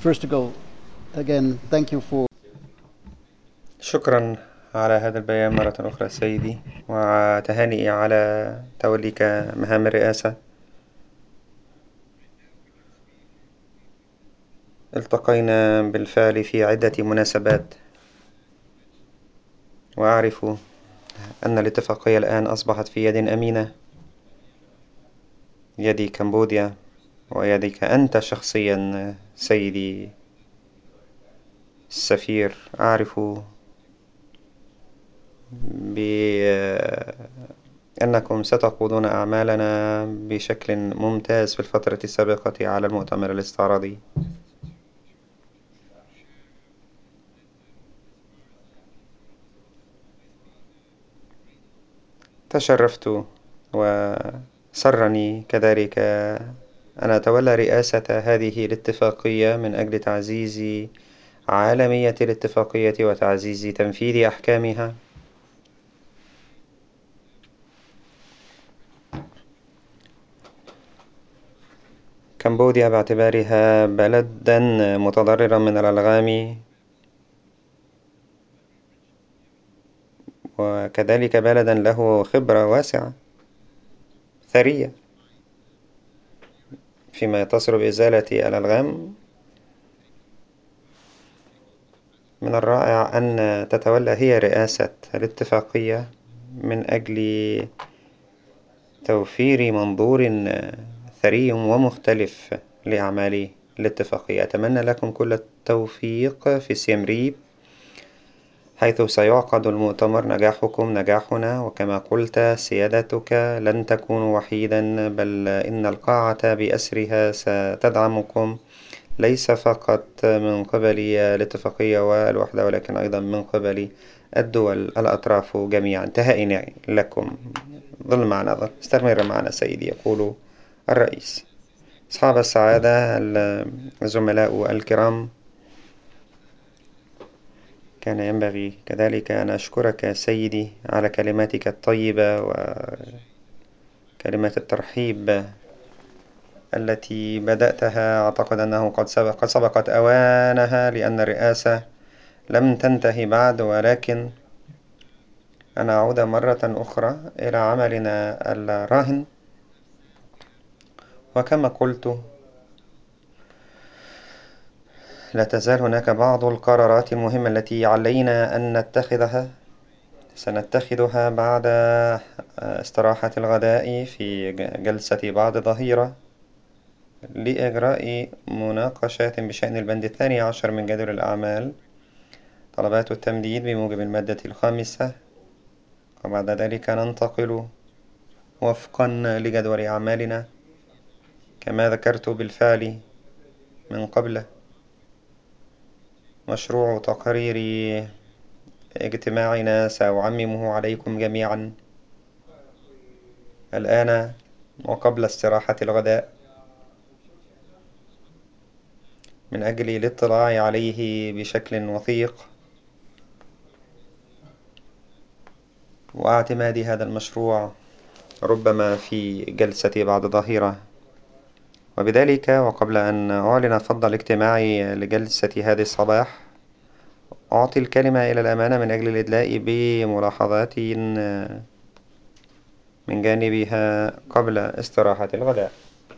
First of all, again, thank you for شكرا على هذا البيان مرة أخرى سيدي، وتهانئي على توليك مهام الرئاسة. التقينا بالفعل في عدة مناسبات، وأعرف أن الاتفاقية الآن أصبحت في يد أمينة، يد كمبوديا ويدك أنت شخصيا سيدي السفير. أعرف بأنكم ستقودون أعمالنا بشكل ممتاز في الفترة السابقة على المؤتمر الاستعراضي. تشرفت وسرني كذلك أن أتولى رئاسة هذه الاتفاقية من أجل تعزيز عالمية الاتفاقية وتعزيز تنفيذ أحكامها. كمبوديا باعتبارها بلدا متضررا من الألغام، وكذلك بلدا له خبرة واسعة ثرية فيما يتصل بإزالة الألغام، من الرائع أن تتولى هي رئاسة الاتفاقية من أجل توفير منظور ثري ومختلف لأعمال الاتفاقية. أتمنى لكم كل التوفيق في سيم ريب حيث سيعقد المؤتمر. نجاحكم نجاحنا، وكما قلت سيادتك لن تكونوا وحيدا، بل إن القاعة بأسرها ستدعمكم، ليس فقط من قبل الاتفاقية والوحدة ولكن أيضا من قبل الدول الأطراف جميعا. تهائنا لكم، ظل معنا، استمر معنا سيدي، يقول الرئيس. أصحاب السعادة، الزملاء الكرام، كان ينبغي كذلك أن أشكرك سيدي على كلماتك الطيبة وكلمات الترحيب التي بدأتها. أعتقد أنه قد سبقت أوانها، لأن الرئاسة لم تنتهي بعد، ولكن أن أعود مرة أخرى إلى عملنا الراهن. وكما قلت، لا تزال هناك بعض القرارات المهمة التي علينا أن نتخذها، سنتخذها بعد استراحة الغداء في جلسة بعد ظهيرة لإجراء مناقشات بشأن البند 12 من جدول الأعمال، طلبات التمديد بموجب المادة 5، وبعد ذلك ننتقل وفقا لجدول أعمالنا كما ذكرت بالفعل من قبل. مشروع تقرير اجتماعنا سأعممه عليكم جميعا الآن وقبل استراحة الغداء من أجل الاطلاع عليه بشكل وثيق واعتماد هذا المشروع ربما في جلسة بعد ظهيرة. وبذلك وقبل أن أعلن فض الاجتماع لجلسة هذا الصباح، أعطي الكلمة إلى الأمانة من أجل الإدلاء بملاحظات من جانبها قبل استراحة الغداء.